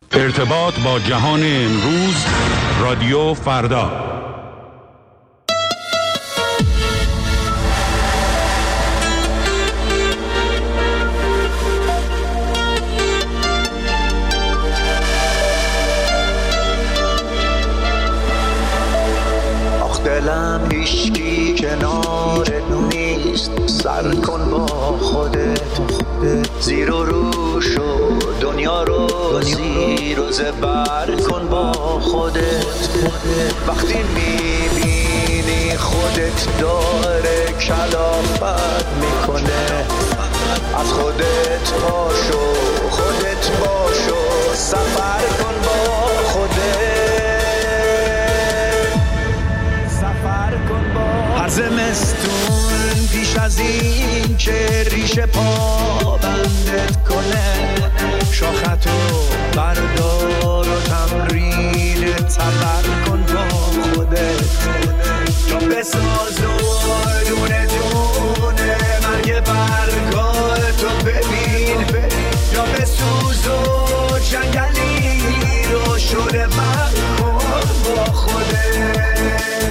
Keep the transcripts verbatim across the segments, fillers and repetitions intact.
ارتباط با جهان امروز، رادیو فردا. آخ دلم هیچکی کنارت نیست، سر کن با خودت زیر و رو شو، دنیا رو زیر و زبر کن با خودت. وقتی میبینی خودت داره کلافت میکنه، از خودت پاشو، خودت باشو، سفر کن با خودت، سفر کن با. هر زمستون پیش از این که ریشه پا بندت کنه، شاختو بردار و تمرین تبر کن با خودت. یا بساز و دونه دونه مرگ برگاتو ببین، یا بسوز و جنگلی رو شده من کن با خودت.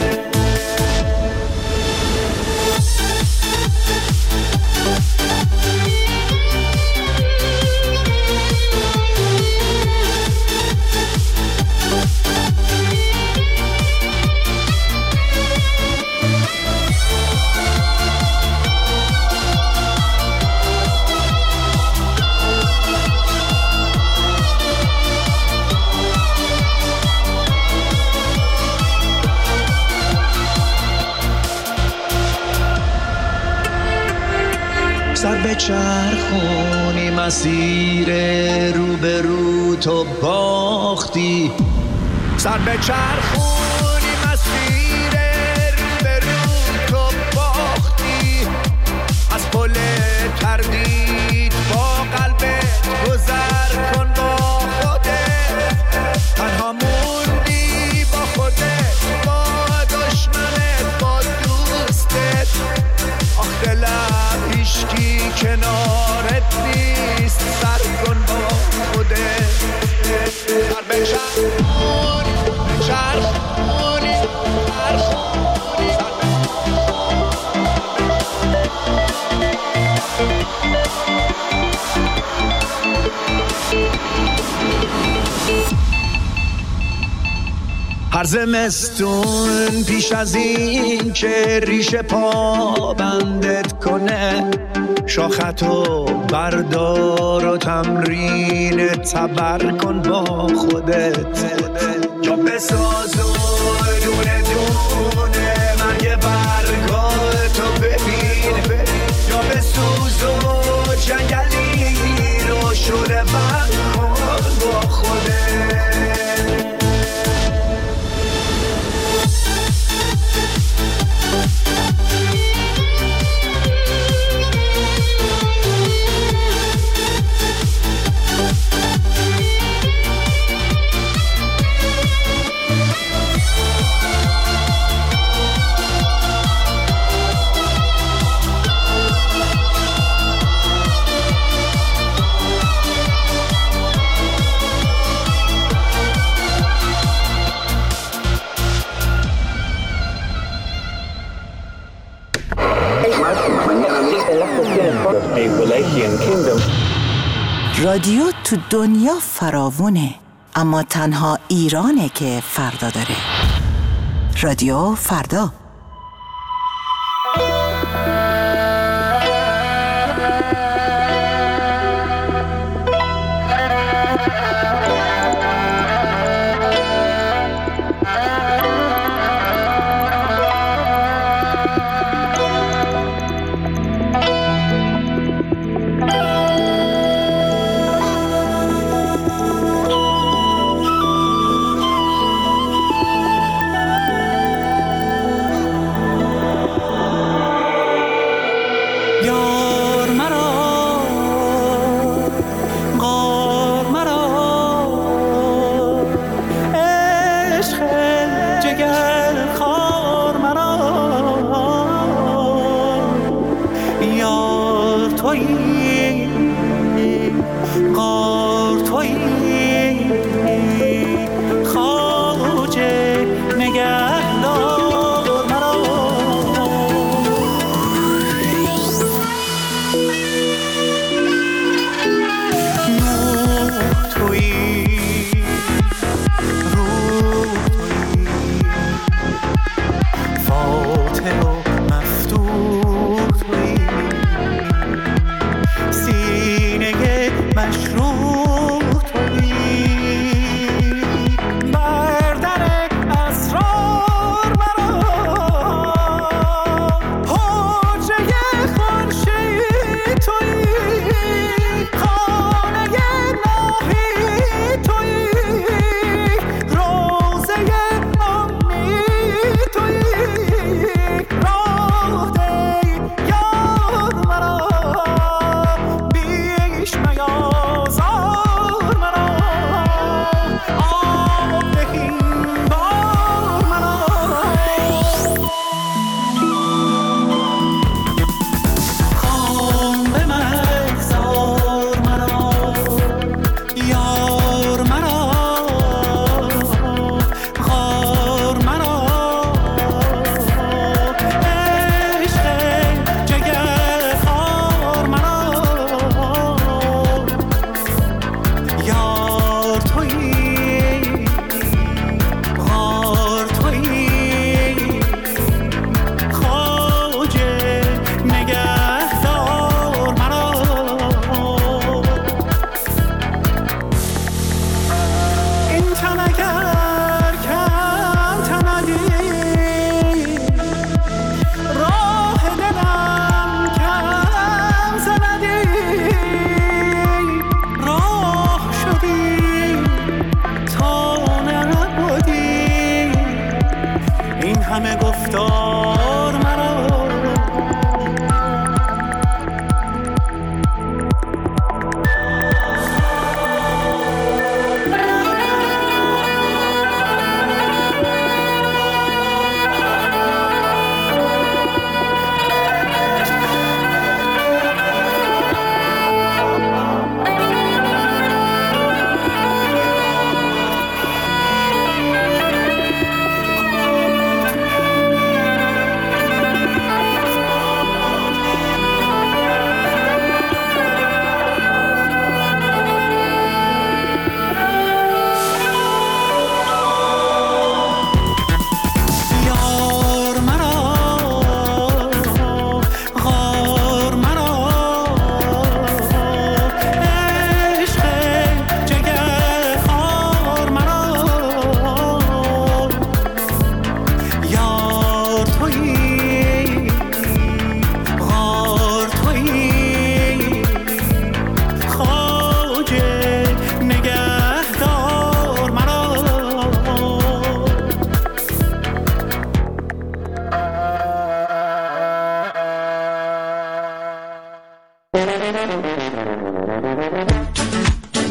سر به چرخونی مسیر رو به رو تو باختی، سر به چرخونی مسیر رو به رو تو باختی. از پل تردید با قلبت گذر کن با خودت، تنها موندی با خودت، با دشمنت، با دوستت. آخ دلم هیچکی کنارت نیست، سر کن با خودت. سر به چرخونی، چرخونی، چرخونی. هر زمستون پیش از این که ریشه پا بندت کنه، شاختو بردار و تمرین تبر کن با خودت. جا بساز و دونه دونه مرگ برگاتو ببین، یا بسوز و جنگلی رو شده من کن با خودت. رادیو تو دنیا فراوونه، اما تنها ایرانه که فردا داره. رادیو فردا.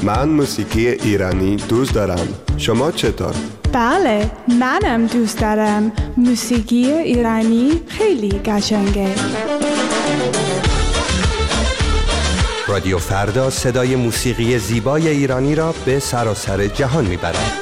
من موسیقی ایرانی دوست دارم. شما چطور؟ بله، منم دوست دارم. موسیقی ایرانی خیلی قشنگه. رادیو فردا صدای موسیقی زیبای ایرانی را به سراسر جهان میبرد.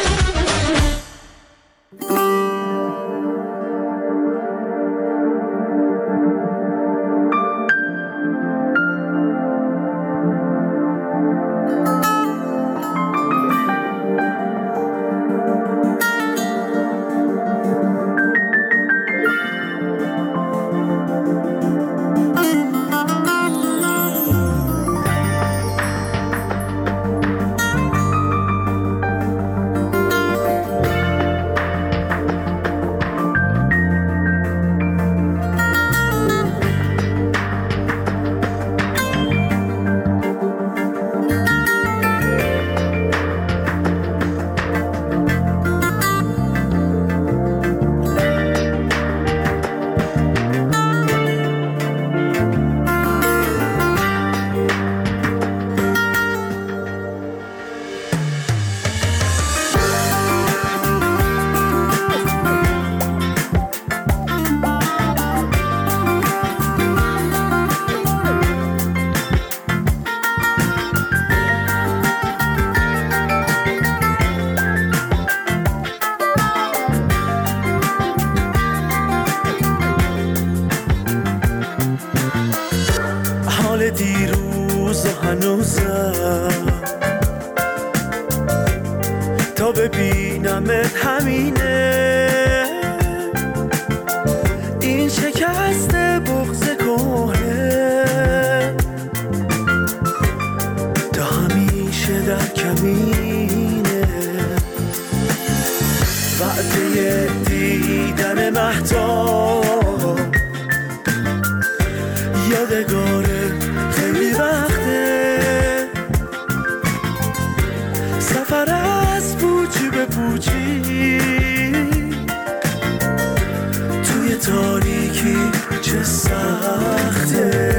دیروز و هنوزم تا ببینمت همینه، این شکست بغض کهنه تا همیشه در کمینه، وعده دیدن مهتاب یادگاره خیلی وقته، سفر از پوچی به پوچی توی تاریکی چه سخته.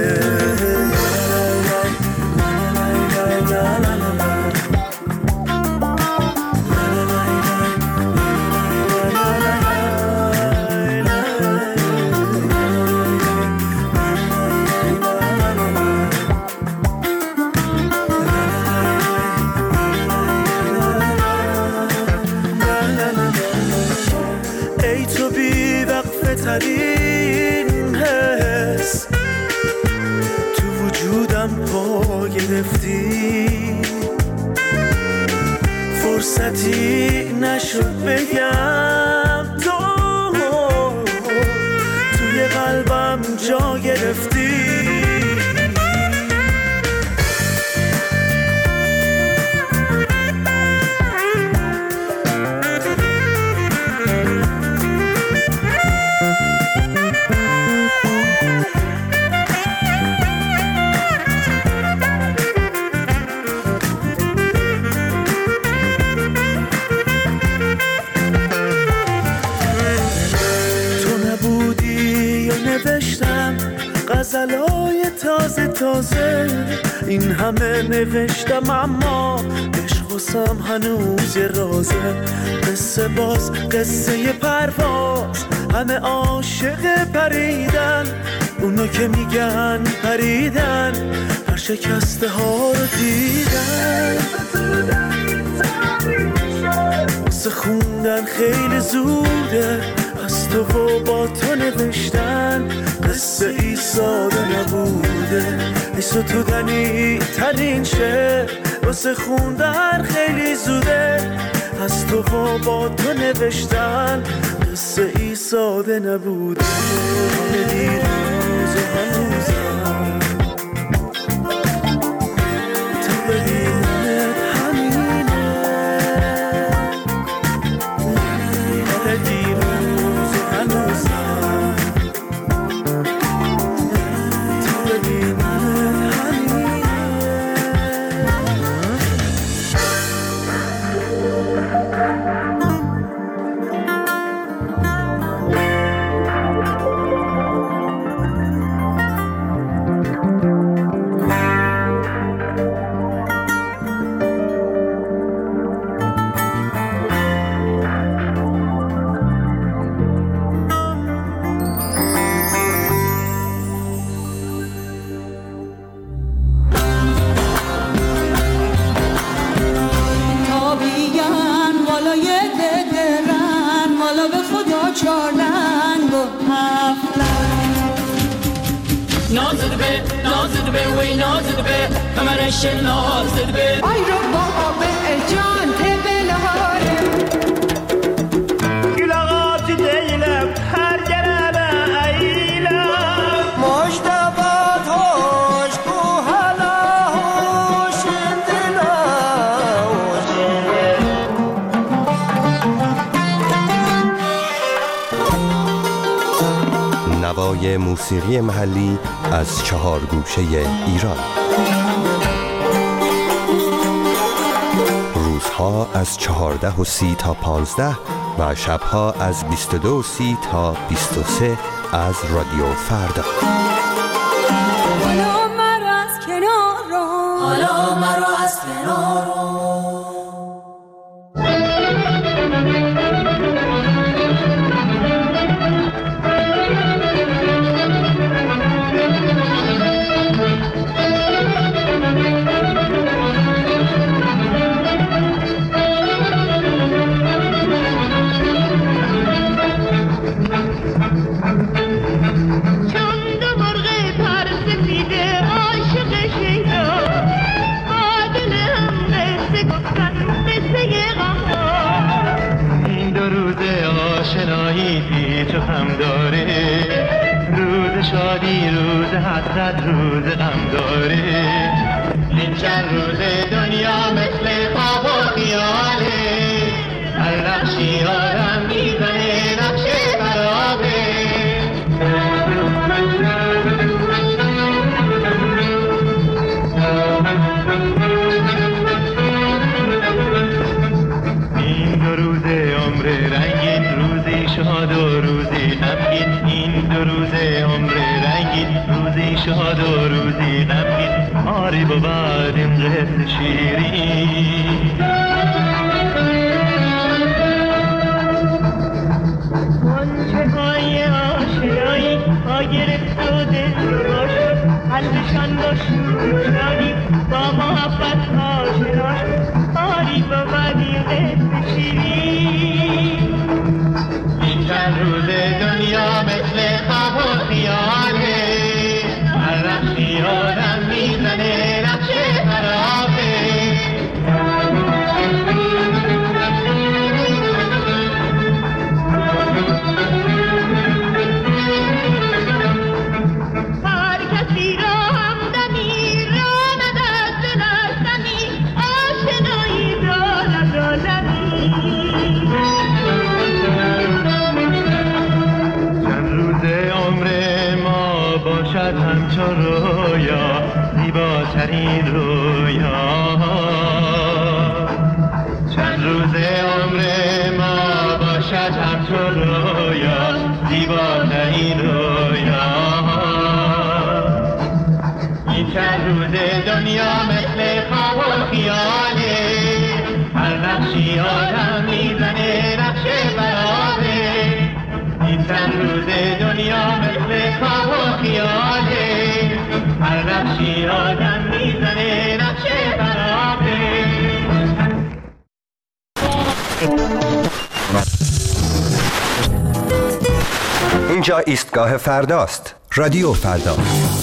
ترین حس تو وجودم پا گرفتی، فرصتی نشد بگم تو توی قلبم جا گرفتی. غزلای تازه تازه این همه نوشتم، اما عشق واسم هنوز یه رازه. قصه باز قصه پرواز، همه عاشق پریدن، اونا که میگن پریدن هر شکسته ها رو دیدن. واسه خوندن خیلی زوده، از تو و با تو نوشتن قصه ای ساده نبوده. ای ستودنی ترین شعر، واسه خوندن خیلی زوده، از تو و با تو نوشتن قصه ای ساده نبوده. همه دیروز و هنوزم تا ببینمت همینه، همه دیروز و هنوزم تا ببینمت همینه. چارنگ و هفلنگ نازده به نازده به وی نازده به کمرش نازده به آی رو بابا به جان تبل هاره گلاغات دیلم هر گرمه ایلم مجدبات هوش کو هلا هوش دلا نوای موسیقی محلی از چهار گوشه ایران. روزها از چهارده و سی تا پانزده و شبها از بیست و دو و سی تا بیست و سه از رادیو فردا. حالا مرا از کنار رو حالا مرا از کنار رو تو هم داره روز شادی روز حسرت روز غم داره این چند روز دنیا مثل خواب و خیاله هر نقشی آدم میزنه نقش خرابه این دو روز عمر رنگین روزی شاد و روزی غمگین این دو روز عمر رنگین روزی شاد و روزی غمگین آری بود این قصه شیرین منچه های آشنایی ها گرفت و دل باشد قلبشان با شوشانی با محبت آشنا شد آری بود این قصه شیرین این چند روز دنیا مثل خواب و خیاله هر نقشی آدم میزنه نقش خرابه هر کسی را همدمی را ندست دلستمی آشنایی را ندانمی باشد همچون رویا زیباترین رویا چند روز عمر ما باشد همچون رویا زیباترین رویا این چند روز دنیا مثل خواب و خیاله هر نقشی آدم میزنه نقش برابه این چند روز دنیا مثل خواب و خیاله هر نقشی آدم میزنه نقش برابه اینجا ایستگاه فرداست. رادیو فردا.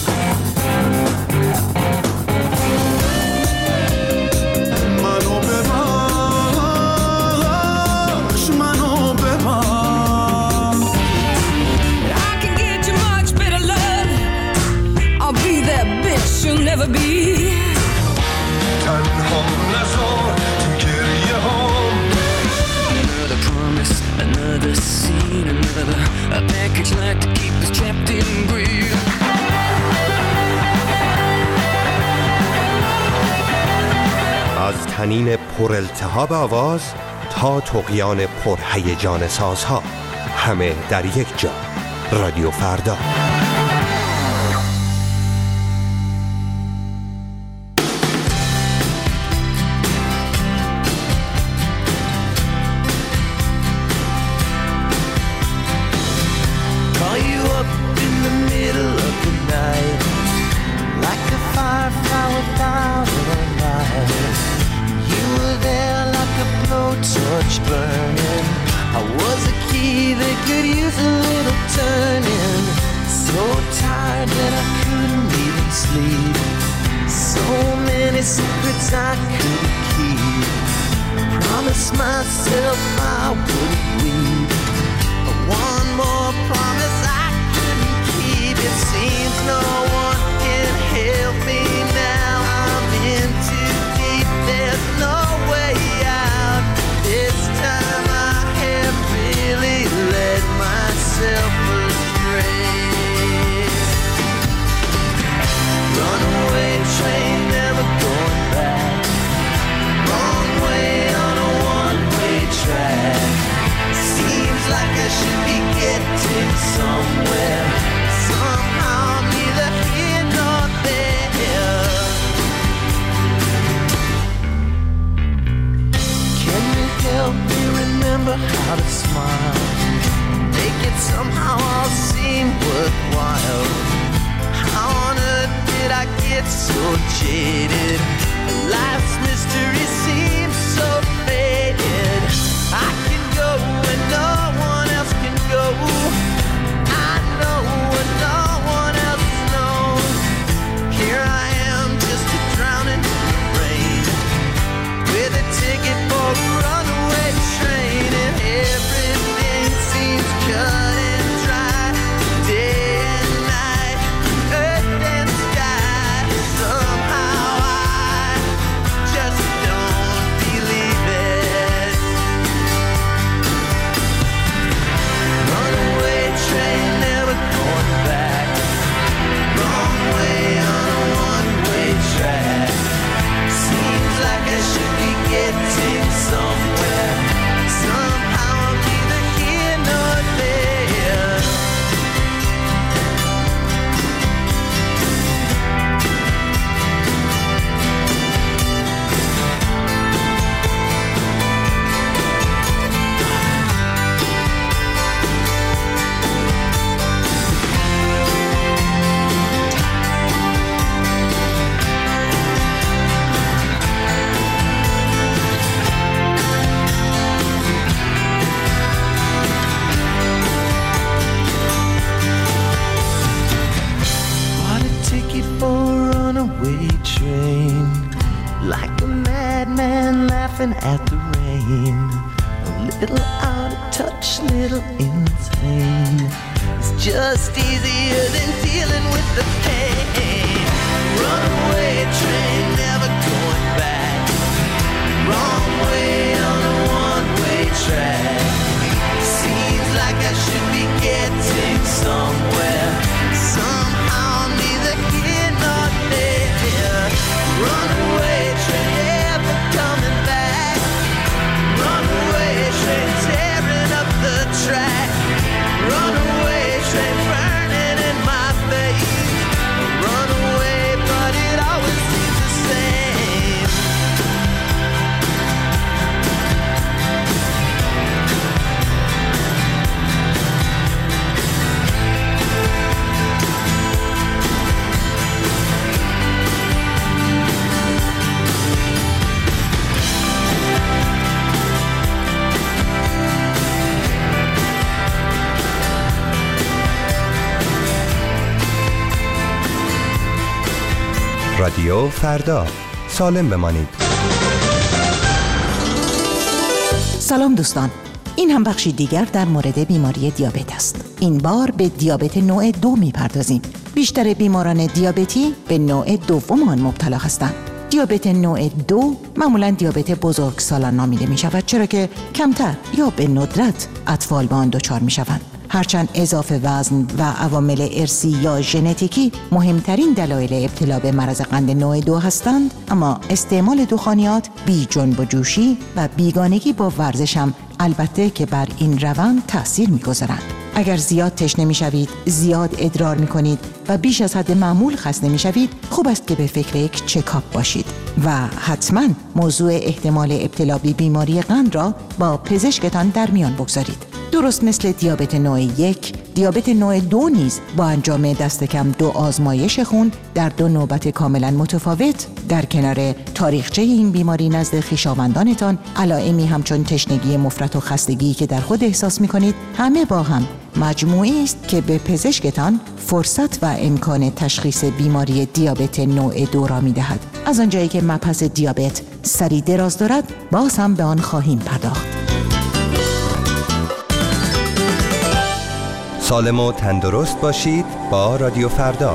You'll never be تنها نزار تو گریه هم Another promise, another scene, another a package like to keep us trapped in greed. از تنین پر التهاب آواز تا طغیان پر هیجان سازها، همه در یک جا. رادیو فردا. Torch burning, I was a key that could use a little turning. So tired that I couldn't even sleep. So many secrets I couldn't keep. Promised myself I wouldn't weep. But one more promise I couldn't keep. It seems no one can help me now. I'm in too deep, there's no way out. This time I have really let myself astray. Runaway train, never going back. Wrong way on a one-way track. Seems like I should be getting somewhere. Somehow I'm neither here nor there. Can you help me remember how to smile? Make it somehow all seem worthwhile. How on earth did I get so jaded? Life's mystery seems so faded. I can go where no one else can go. I know what no one else knows. Here I am, just a drowning in the rain, with a ticket for a runaway train, and everything seems cut and dry. Day and night, earth and sky. Somehow I just don't believe it. Runaway train, never going back. Wrong way on a one-way track. Seems like I should be getting somewhere. Somehow I'm neither here nor there. Bought a ticket for a runaway train, like a madman laughing at the rain. A little out of touch, little insane. It's just easier than dealing with the pain. Runaway train, never going back. Wrong way on a one-way track. Seems like I should be getting somewhere. Somehow I'm neither here nor there. Runaway train, never coming back. Runaway train, tearing up the track. Runaway train, burning in my face. Runaway, but it always seems the same. رادیو فردا، سالم بمانید. سلام دوستان، این هم بخشی دیگر در مورد بیماری دیابت است. این بار به دیابت نوع دو میپردازیم. بیشتر بیماران دیابتی به نوع دوم آن مبتلا هستند. دیابت نوع دو معمولا دیابت بزرگسالان نامیده می شود، چرا که کمتر یا به ندرت اطفال به آن دچار می شوند. هرچند اضافه وزن و عوامل ارثی یا ژنتیکی مهمترین دلایل ابتلا به مرض قند نوع دو هستند، اما استعمال دخانیات، بی جنب و جوشی و بیگانگی با ورزش هم البته که بر این روند تأثیر می‌گذارند. اگر زیاد تشنه می‌شوید، زیاد ادرار می‌کنید و بیش از حد معمول خسته می‌شوید، خوب است که به فکر یک چکاپ باشید و حتما موضوع احتمال ابتلا به بیماری قند را با پزشکتان در میان بگذارید. درست مثل دیابت نوع یک، دیابت نوع دو نیز با انجام دست کم دو آزمایش خون در دو نوبت کاملا متفاوت در کنار تاریخچه این بیماری نزد خویشاوندانتان، علائمی همچون تشنگی مفرط و خستگی که در خود احساس می‌کنید، همه با هم مجموعی است که به پزشکتان فرصت و امکان تشخیص بیماری دیابت نوع دو را می‌دهد. از آنجایی که مبحث دیابت سری دراز دارد، باز هم به آن خواهیم پرداخت. سالم و تندرست باشید با رادیو فردا.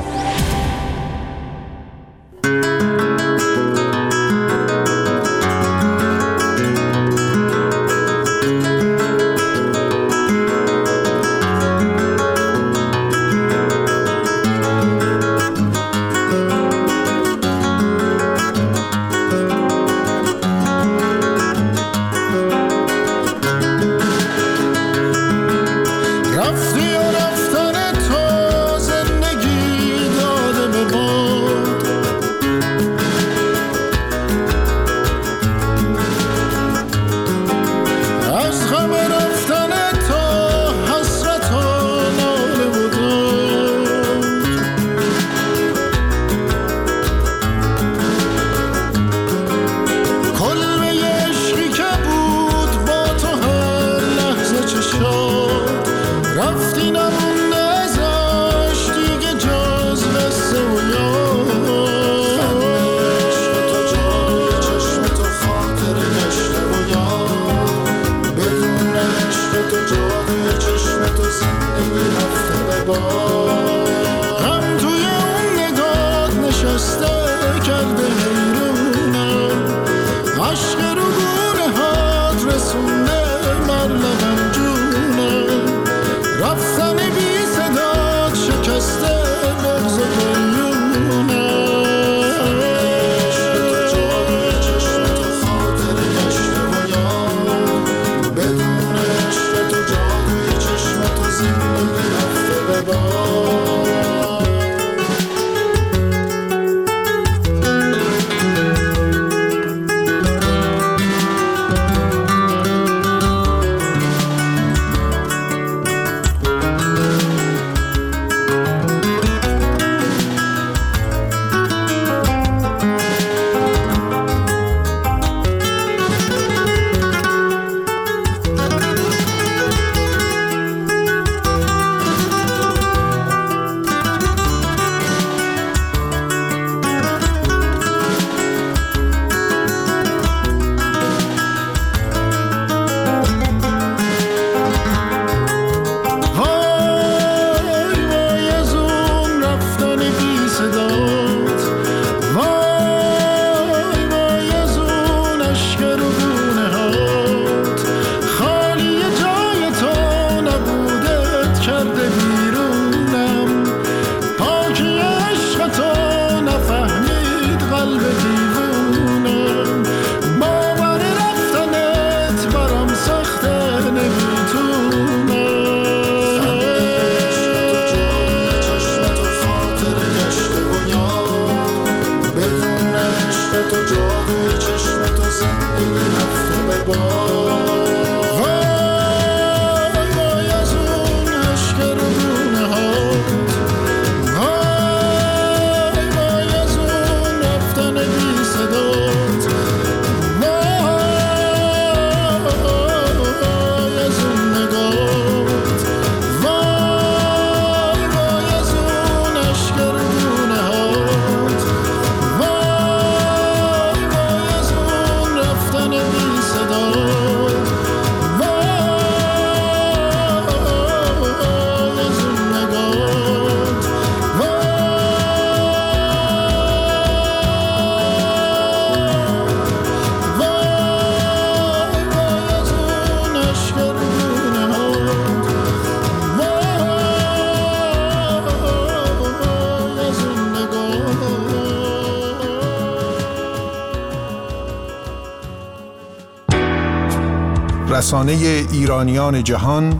رسانه ایرانیان جهان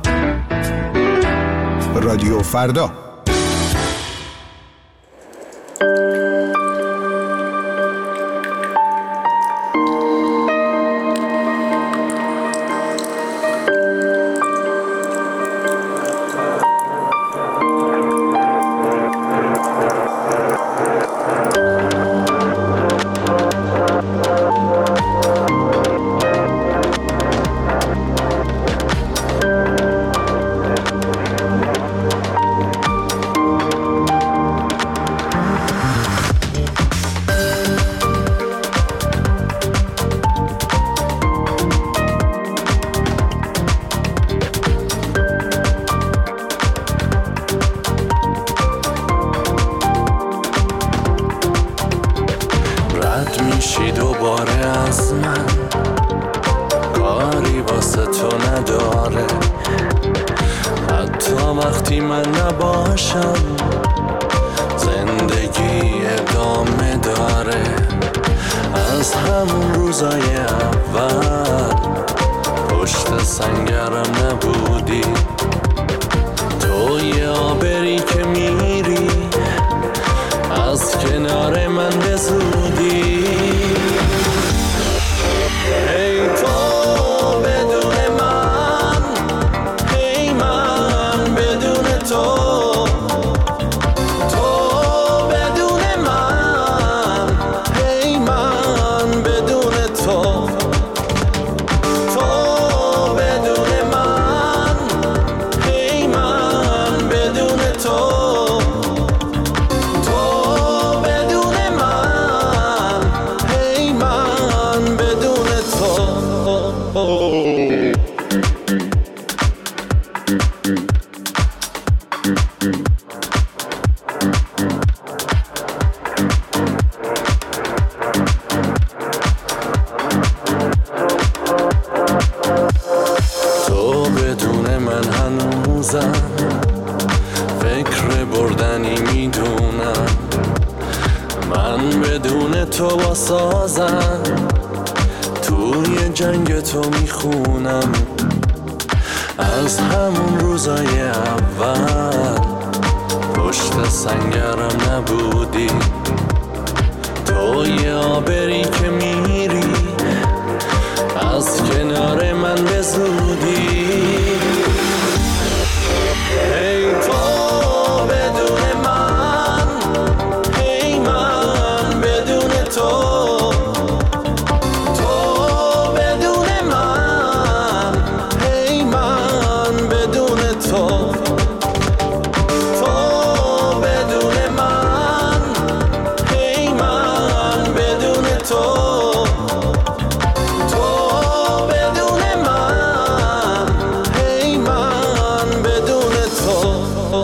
رادیو فردا. من کاری واسه تو نداره، حتی وقتی من نباشم زندگی ادامه داره. از همون روزای اول پشت سنگرم نبودی، تو یه آبری که میری از کنار من به زودی. ای تو بدون من، ای من بدون تو، تو بدون من، ای من بدون تو، تو بدون من، ای من بدون تو، تو بدون من، ای من بدون تو. تو بدون من هنوزم فکر بردنی میدونم، من بدون تو واسازم توی جنگ تو میخونم. از همون روزای اول پشت سنگرم نبودی، تو یه آبری که میری از کنار من به زودی. ای تو بدون من، ای من بدون تو، تو بدون من، ای من بدون تو، تو بدون من، ای من بدون تو، تو بدون من، ای من بدون تو.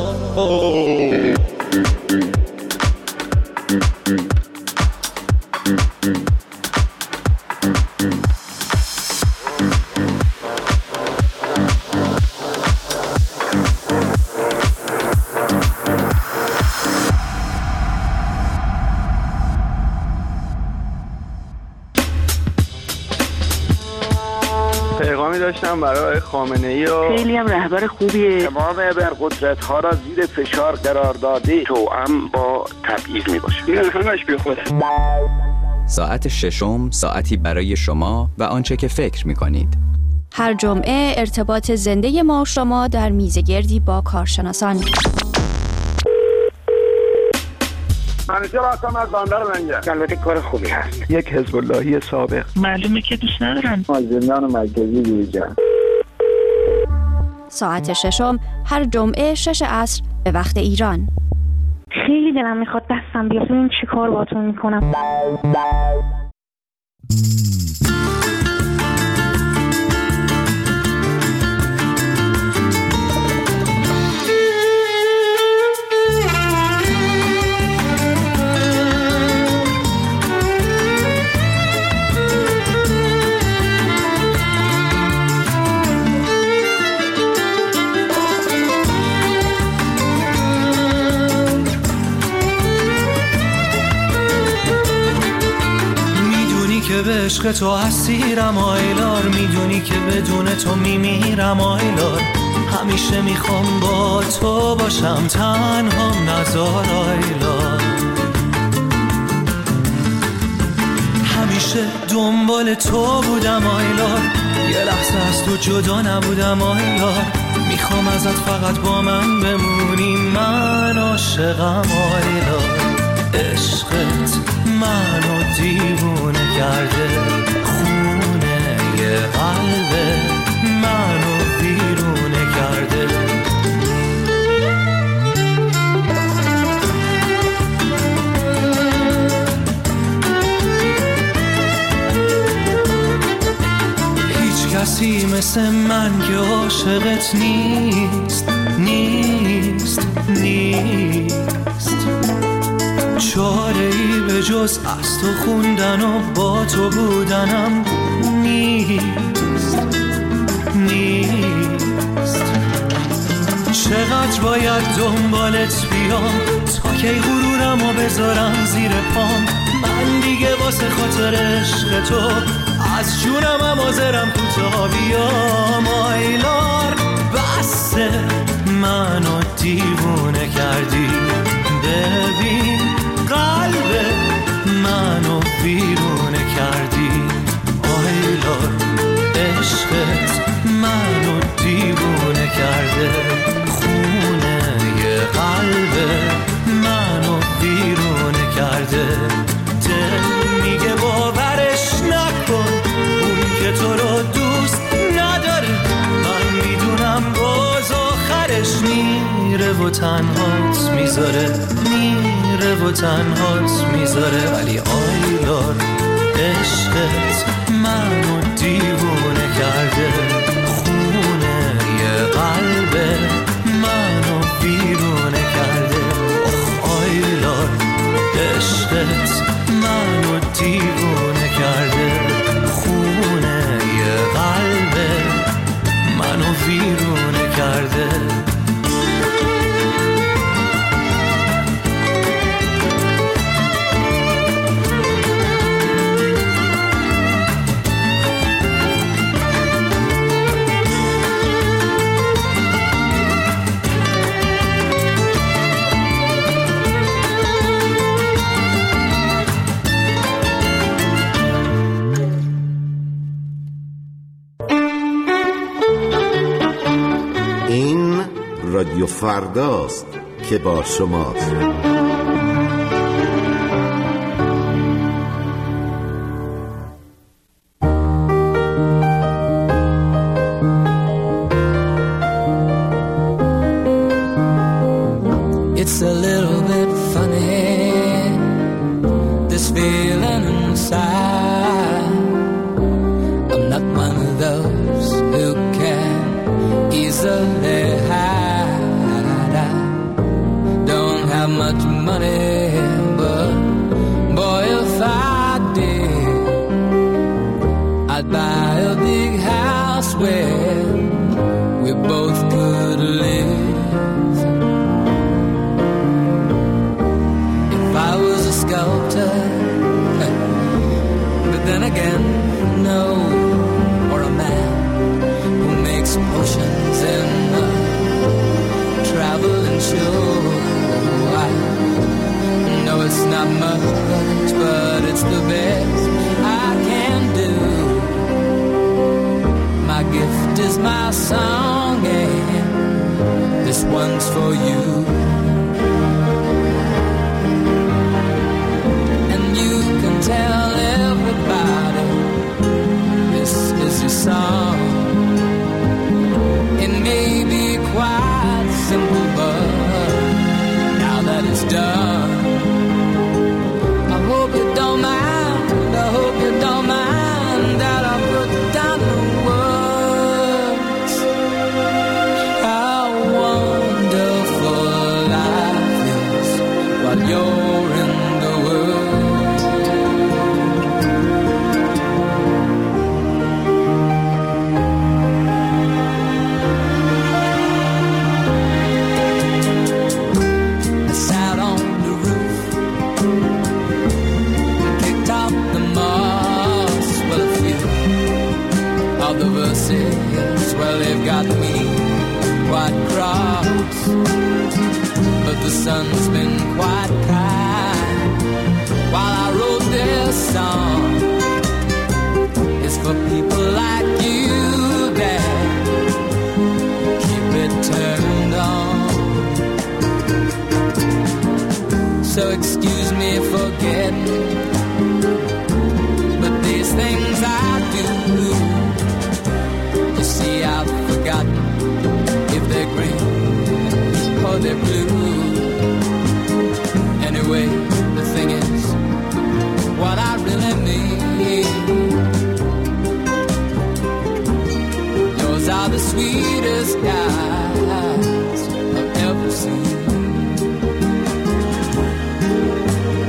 پیغامی داشتم برای خامنه‌ای و خیلی هم رهبر خوبیه. تمام ابرقدرت ها را زیر فشار قرار داده، توأم با تبعیض می باشه. این همش بی خوده. ساعت ششم، ساعتی برای شما و آنچه که فکر می کنید. هر جمعه ارتباط زنده ما و شما در میزگردی با کارشناسان. منیجر هستم از بندر منجر. البته کار خوبی هست. یک حزب اللهی سابق. معلومه که دوست ندارن. از زندان مرکزی بیرون. ساعت ششم هر جمعه شش عصر به وقت ایران. خیلی دلم میخواد دستم بیاد ببینم چی کار باهاتون میکنم. به عشق تو اسیرم آیلار، میدونی که بدون تو میمیرم آیلار. همیشه میخوام با تو باشم، تنها نزار آیلار. همیشه دنبال تو بودم آیلار، یه لحظه از تو جدا نبودم آیلار. میخوام ازت فقط با من بمونی، من عاشقم آیلار. عشقت منو دیوونه کرده، خونه یه قلبه منو بیرونه کرده. هیچ کسی مثل من که عاشقت نیست، نیست، نیست. چاره ای به جز از تو خوندن و با تو بودنم نیست نیست. چقدر باید دنبالت بیام تا کی غرورمو بذارم زیر پام؟ من دیگه واسه خاطر عشق تو از جونم هم حاضرم کوتاه بیام. آیلار بسه منو دیوونه کردی، ببین قلب منو بیرونه کردی. آیلار عشقت منو دیوونه کرده، خونه ی قلب منو بیرونه کرده. دل میگه باورش نکن اون که تو رو دوست نداره، من میدونم باز آخرش میره و تنهات میذاره، میره و تنهات میذاره. ولی آیلار عشقت منو دیوونه کرده، خونه ی قلب منو بیرونه کرده. آخ آیلار عشقت منو دیوونه کرده، خونه ی قلب منو بیرونه کرده. رادیو فرداست که با شماست. It's a little bit funny, this feeling inside. I'm not one of those who can easily hide. I don't have much money, but boy, if I did, I'd buy a big house where we both could live. Sculptor, but then again, no, or a man who makes potions in a traveling show. I know it's not much, but it's the best I can do. My gift is my song, and this one's for you. Tell everybody this is your song. It may be quite simple, but now that it's done, I hope you don't mind, I hope you don't mind that I put down the words. How wonderful life is while you're in the world. Well, they've got me quite cross, but the sun's been quite kind while I wrote this song. It's for people like you that keep it turned on. So excuse me for getting, but these things I do, see, I've forgotten if they're green or they're blue. Anyway, the thing is, what I really mean, yours are the sweetest eyes I've ever seen.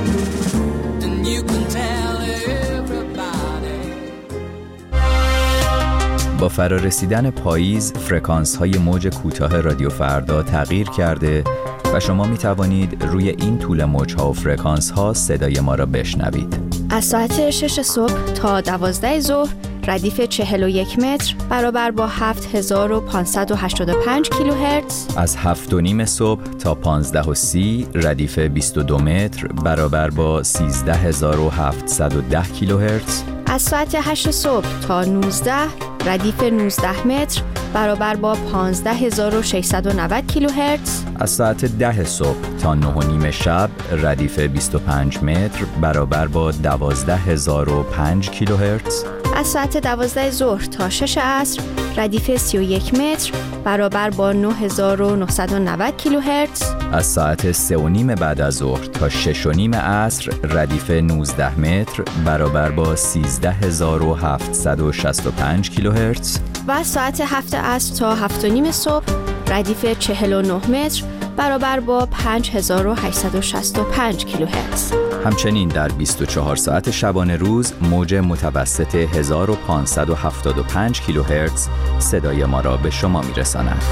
با فرارسیدن پاییز فرکانس های موج کوتاه رادیو فردا تغییر کرده و شما می توانید روی این طول موج ها و فرکانس ها صدای ما را بشنوید. از ساعت شش صبح تا دوازده ظهر ردیف چهل و یک متر برابر با هفت هزار و پانصد و هشتاد و پنج کیلوهرتز. از هفت و نیم صبح تا پانزده و سی ردیف بیست و دو متر برابر با سیزده هزار و هفتصد و ده کیلوهرتز. از ساعت هشت صبح تا نوزده ردیف نوزده متر برابر با پانزده هزار و ششصد و نود کیلوهرتز. از ساعت ده صبح تا نه و نیم شب ردیف بیست و پنج متر برابر با دوازده هزار و پنج کیلوهرتز. از ساعت دوازده ظهر تا شش عصر ردیف سی و یک متر برابر با نه هزار و نهصد و نود کیلوهرتز. از ساعت سه و نیم بعد از ظهر تا شش و نیم عصر ردیف نوزده متر برابر با سیزده هزار و هفتصد و شصت و پنج کیلوهرتز. و از ساعت هفت عصر تا هفت و نیم صبح ردیف چهل و نه متر برابر با پنج هزار و هشتصد و شصت و پنج کیلوهرتز. همچنین در بیست و چهار ساعت شبانه روز موج متوسط هزار و پانصد و هفتاد و پنج کیلوهرتز صدای ما را به شما می‌رساند.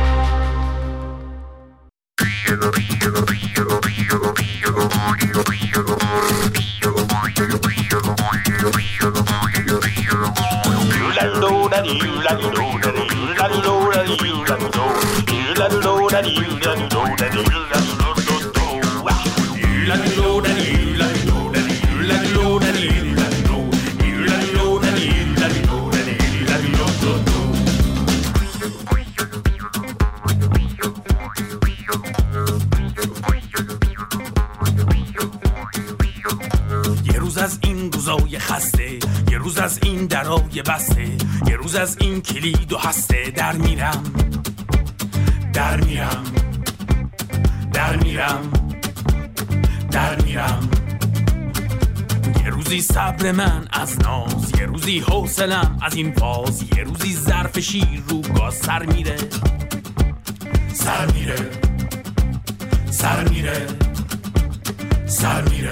یه روز از این روزای خسته، یه روز از این درای بسته، یه روز از این کلید و هسته در میرم در میرم در میرم در میرم. یه روزی صبر من از ناز، یه روزی حوصلم از این فاز، یه روزی ظرف شیر رو گاز سر میره سر میره سر میره سر میره.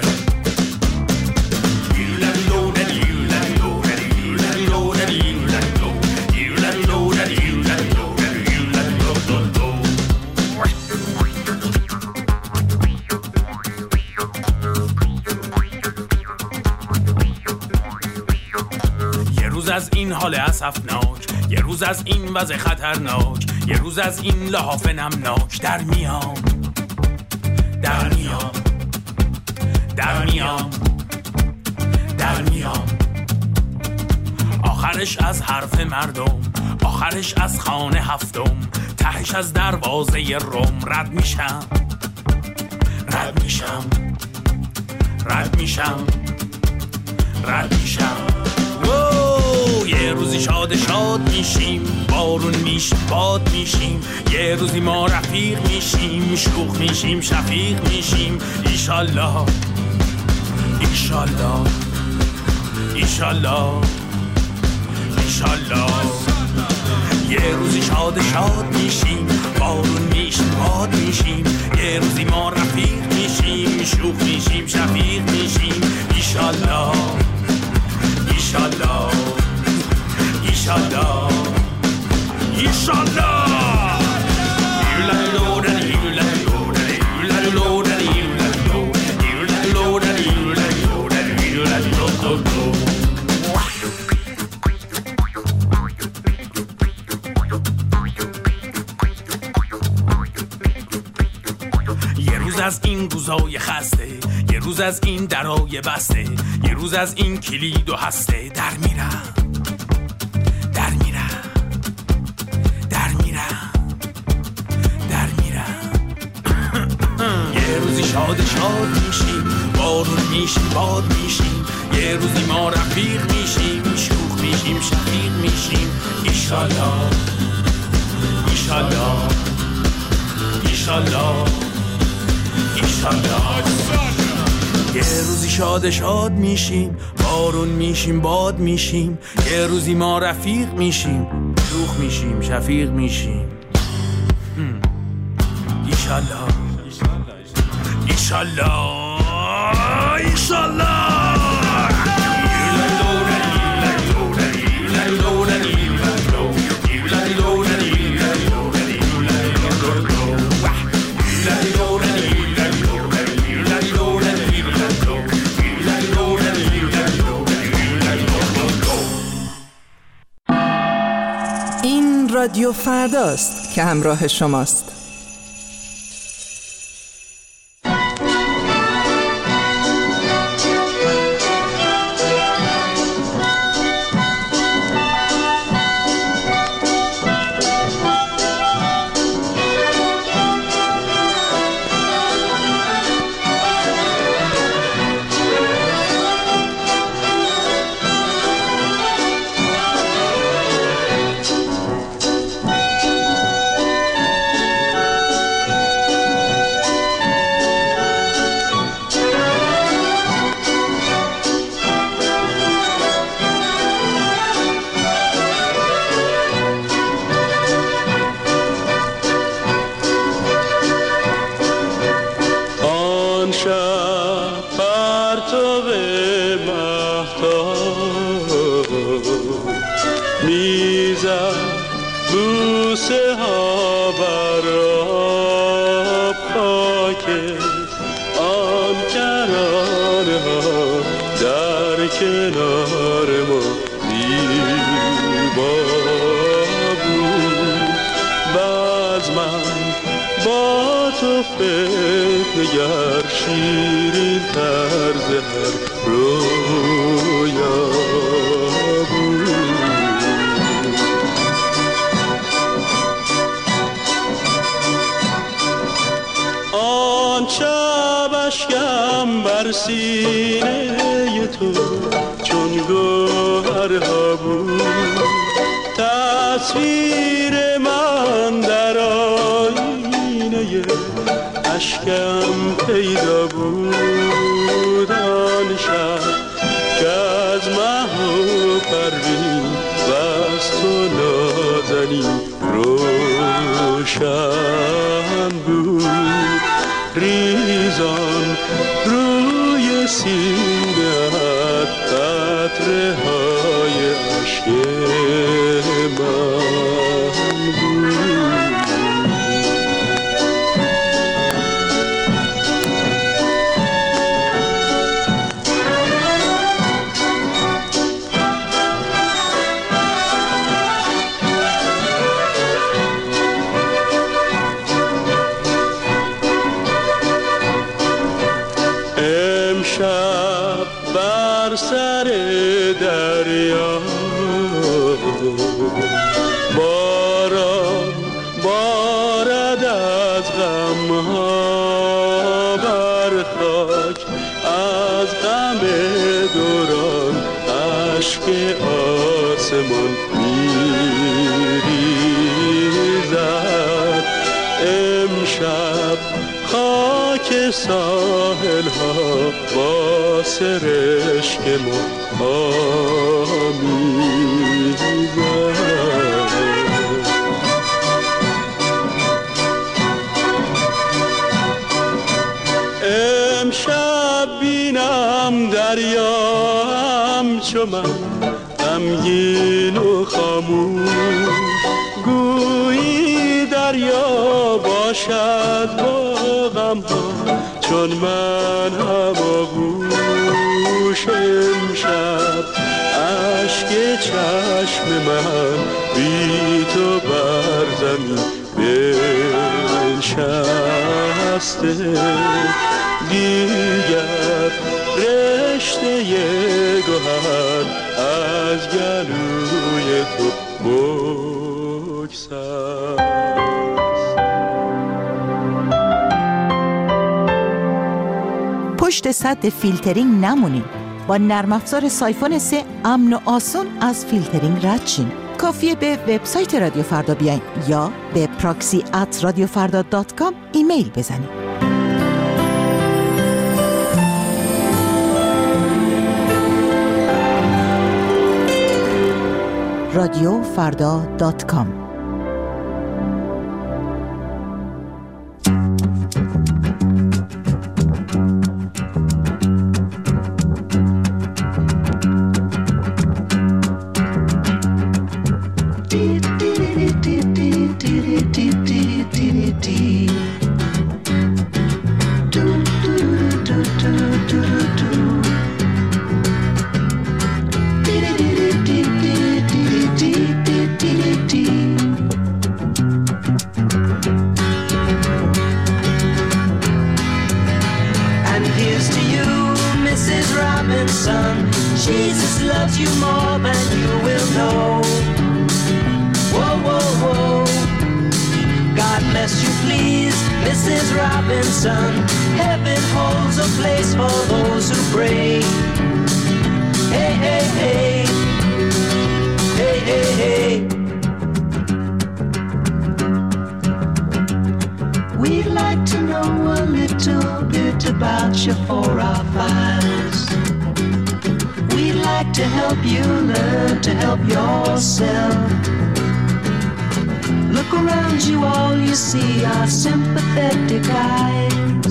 یه روز از این حال اسفناک، یه روز از این وضع خطرناک، یه روز از این لحاف نمناک در میام در میام در میام در میام. آخرش از حرف مردم، آخرش از خانه هفتم، تهش از دروازه روم رد میشم رد میشم رد میشم رد میشم. یه روزی شاد شاد میشیم، بارون میشیم باد میشیم، یه روزی ما رفیق میشیم، شوخ میشیم شفیق میشیم. ایشالله ایشالله ایشالله ایشالله. یه روزی شاد شاد میشیم، بارون میشیم باد میشیم، یه روزی ما رفیق میشیم، شوخ میشیم شفیق میشیم. ایشالله ایشالله ایشالله ایشالله. یه روز از این روزای خسته، یه روز از این درای بسته، یه روز از این کلید و هسته در میرم در میرم در میرم در میرم. یه روزی شاد شاد میشیم، بارون میشیم باد میشیم، یه روزی ما رفیق میشیم، شوخ میشیم شفیق میشیم. ایشالله ایشالله ایشالله ایشالله. یه روزی شاد شاد میشیم، بارون میشیم باد میشیم، یه روزی ما رفیق میشیم، شوخ میشیم شفیق میشیم. ایشالله ایشالله ایشالله. این رادیو فرداست که همراه شماست. سینه تو چون گوهرها بود، تصویر من در آینه اشکم پیدا بود. آن شب که از مه و پروین و از تو نازنین روشن بود. ریزان روی سینه‌ات قطره های عشق من بود. امشب بر سر دریا باران بارد از غمها بر خاک، از غم دوران اشک آسمان میریزد. امشب خاک ساحل ها با سرشک ما آمیزد. امشب بینم دریا همچو من غمگین و خاموش، گویی دریا باشد با غم ها چون من هماغوش. امشب اشک چشم من بی تو بر زمین بنشسته، دیگر رشته گوهر از گلوی تو بگسست. پشت سد فیلترینگ نمونین. با نرم افزار سایفون سه امن و آسون از فیلترینگ رد شین. کافیه به وبسایت رادیو فردا بیاین یا به پراکسی ات رادیو فردا دات کام ایمیل بزنین. رادیو فردا دات کام. Dee please, Missus Robinson. Heaven holds a place for those who pray. Hey, hey, hey. Hey, hey, hey. We'd like to know a little bit about you for our files. We'd like to help you learn to help yourself. Look around you, all you see are sympathetic eyes.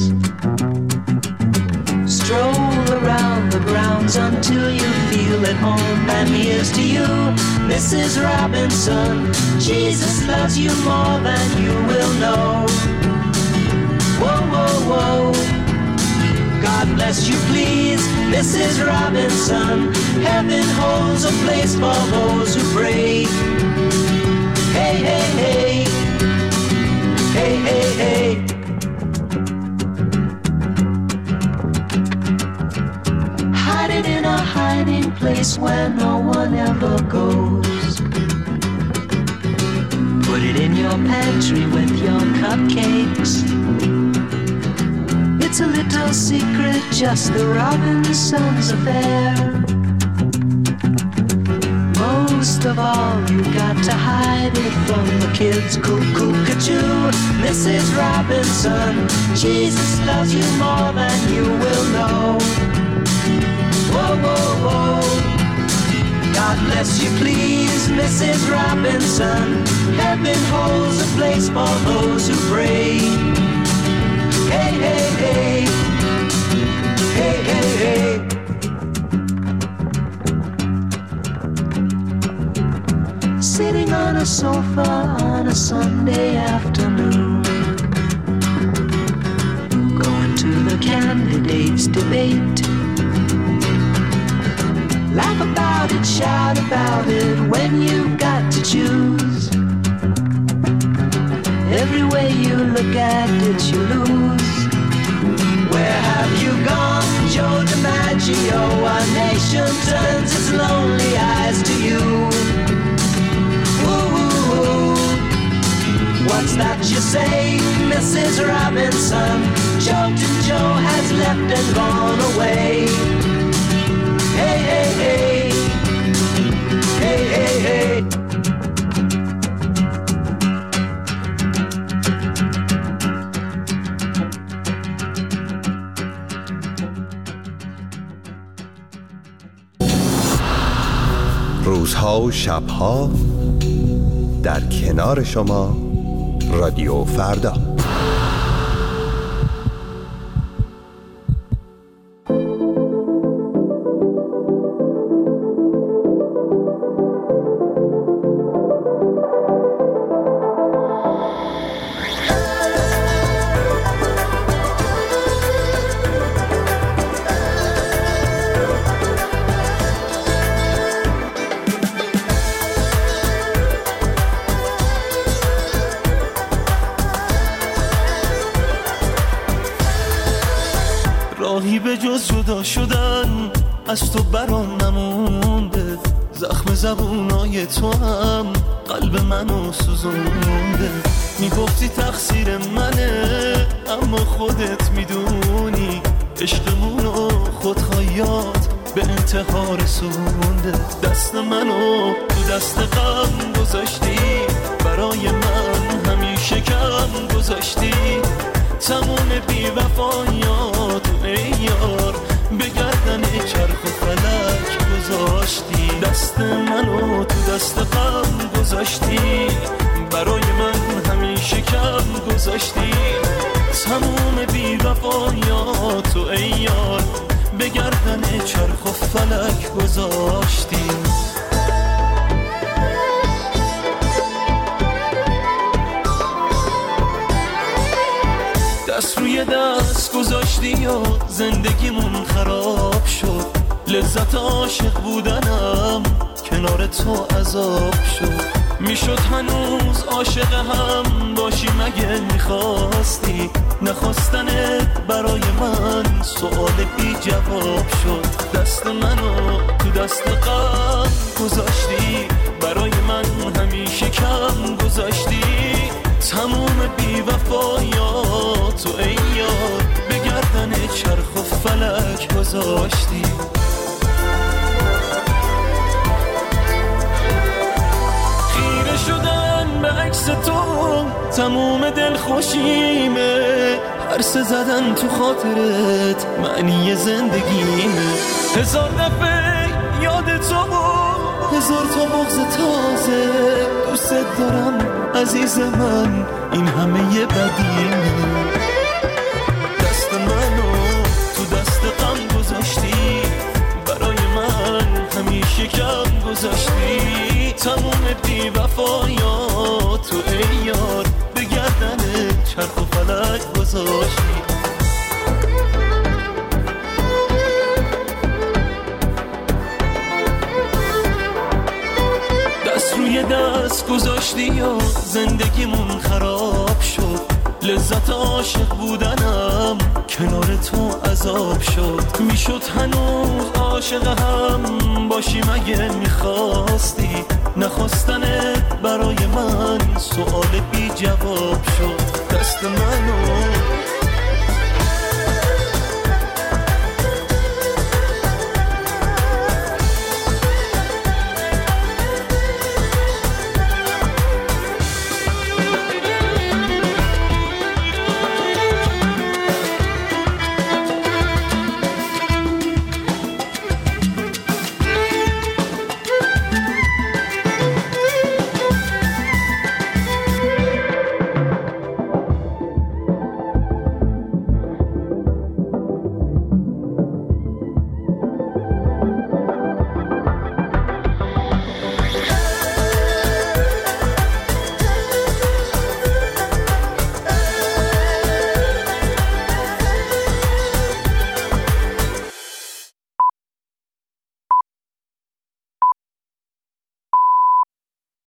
Stroll around the grounds until you feel at home. And here's to you, Missus Robinson. Jesus loves you more than you will know. Whoa, whoa, whoa. God bless you, please, Missus Robinson. Heaven holds a place for those who pray. Hey, hey, hey. Hey, hey, hey. Hiding in a hiding place where no one ever goes. Put it in your pantry with your cupcakes. It's a little secret, just the Robinsons' affair. Most of all, you got to hide it from the kids. Cuckoo-ca-choo, Missus Robinson. Jesus loves you more than you will know. Whoa, whoa, whoa. God bless you, please, Missus Robinson. Heaven holds a place for those who pray. Hey, hey, hey. Hey, hey, hey. Sitting on a sofa on a Sunday afternoon, going to the candidates' debate. Laugh about it, shout about it when you've got to choose. Every way you look at it, you lose. Where have you gone, Joe DiMaggio? Our nation turns its lonely eyes to you. Ooh, what's that you say, Missus Robinson? Joltin' Joe has left and gone away. Hey, hey, hey. Hey, hey, hey. روزها و شبها در کنار شما رادیو فردا. راهی به جز جدا شدن از تو برام نمونده، زخم زبونای تو هم قلب منو سوزونده. میگفتی تقصیر منه اما خودت میدونی عشقمونو خودخواهیات به انتها رسونده. دست منو تو دست غم گذاشتی، برای من همیشه کم گذاشتی. تموم بی وفایات ای یار به گردن چرخ و فلک گذاشتی. دست منو تو دست غم گذاشتی، برای من همیشه کم گذاشتی. تموم بی وفایات ای یار به گردن چرخ و فلک گذاشتی. دست روی دست گذاشتی و زندگیمون خراب شد. لذت عاشق بودنم کنار تو عذاب شد. میشد هنوز عاشق هم باشی مگه میخواستی؟ نخواستنت برای من سؤال بی جواب شد. دست منو تو دست غم گذاشتی، برای من همیشه کم گذاشتی. تموم بی وفا گذاشتی. خیره شدن به عکس تو تموم دل خوشیمه، پرسه زدن تو خاطرت معنی زندگیمه. هزار دفعه یاد تو هزار تا بغض تازه، دوست دارم عزیز من این همه یه بدیمه. دست منو تو دست غم گذاشتی، برای من همیشه کم گذاشتی. تموم بی وفایات تو ای یار به گردن چرخ و فلک گذاشتی. دست روی دست گذاشتی یا زندگیمون خراب شد. لذت عاشق بودنم کنار تو عذاب شد. میشد هنوز عاشق هم باشی مگه میخواستی؟ نخواستنت برای من سوال بی جواب شد. دست منو